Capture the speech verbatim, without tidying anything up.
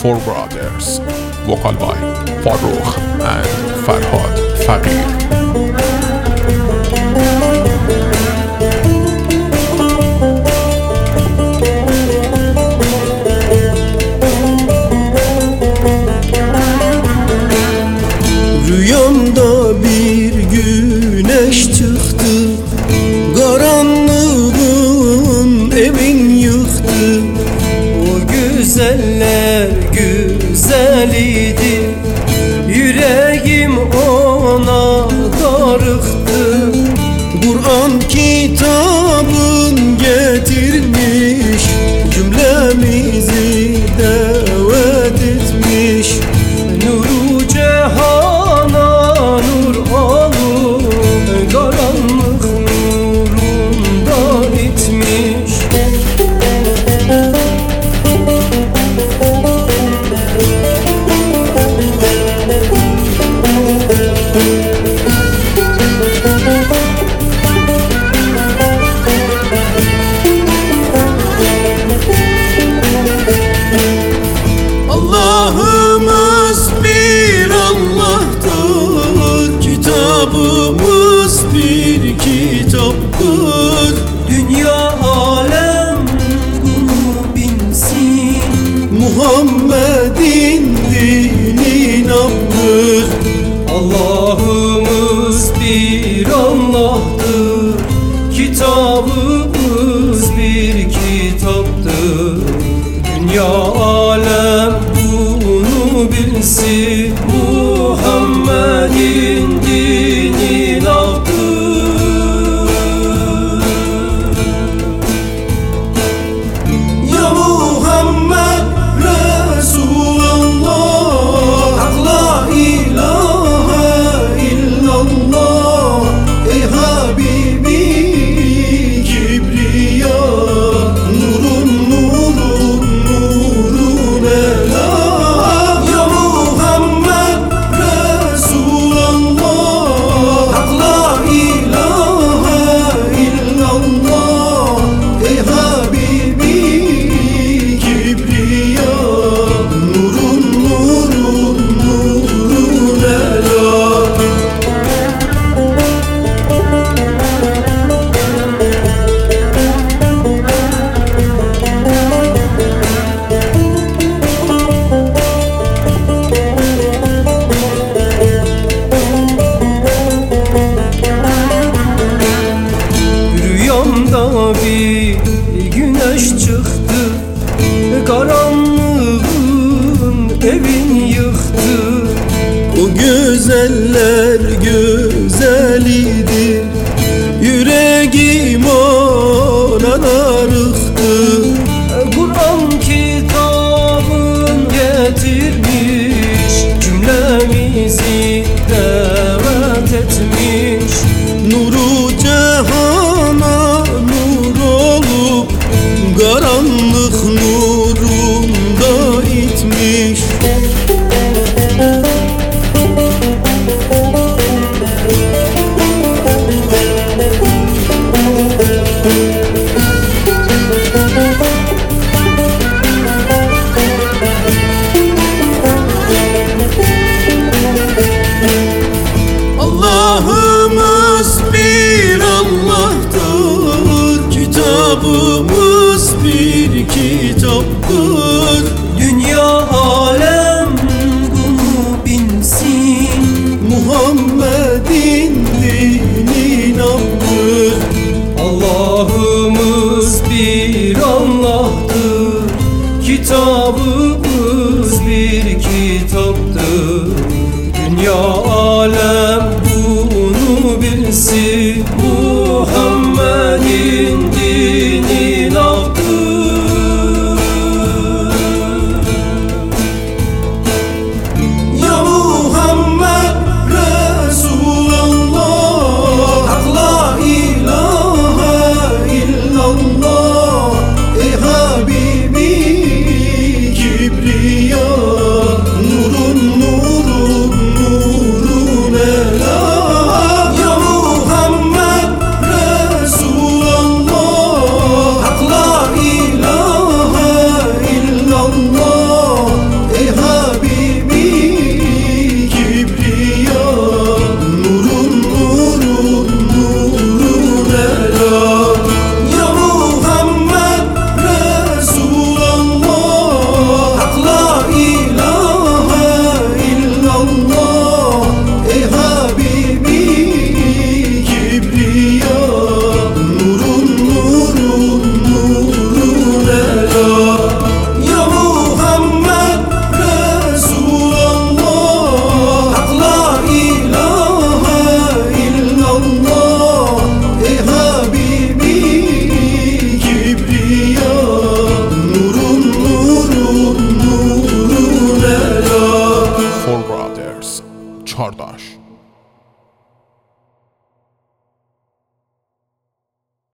Four Brothers, vocal by Farrokh and Farhad Faqir. Rüyamda bir güneş çıktı, karanlığın evin yıktı. O güzeller güzeliydi, yüreğim ona darıktı. Kur'an kitabın getirmiş, cümlemizi davet etmiş. Nuru cehana nur olup, karanlık nurunda itmiş. Allah'ımız bir Allah'tır, kitabımız bir kitaptır. Dünya alem bunu bilsin, Muhammed'in dini namdır. Allah'ımız bir Allah'tır, kitabımız bir kitaptır. Dünya alem bunu bilsin, Muhammed'in dini namdır. Ya Muhammed Resulallah, Hak la ilahe illallah. Ey Habibi Kibriya, nurun nurun nurun ela. Ya Muhammed Resulallah, Hak la ilahe illallah. Ey Habibi Kibriya, nurun nurun nurun ela. Rüyamda bir güneş çıktı, karanlığın evin yıktı. O güzeller güzeliydi, yüreğim ona darıktı. Kur'an kitabın getirmiş, cümlemizi davet etmiş. Nuru cehana nur olup, karanlık nurunda itmiş. Allah'ımız bir Allah'tır, kitabımız bir kitaptır. Dünya alem bunu bilsin, Muhammed'in dini namdır. Allah'ımız bir Allah'tır, kitabımız bir kitaptır. Dünya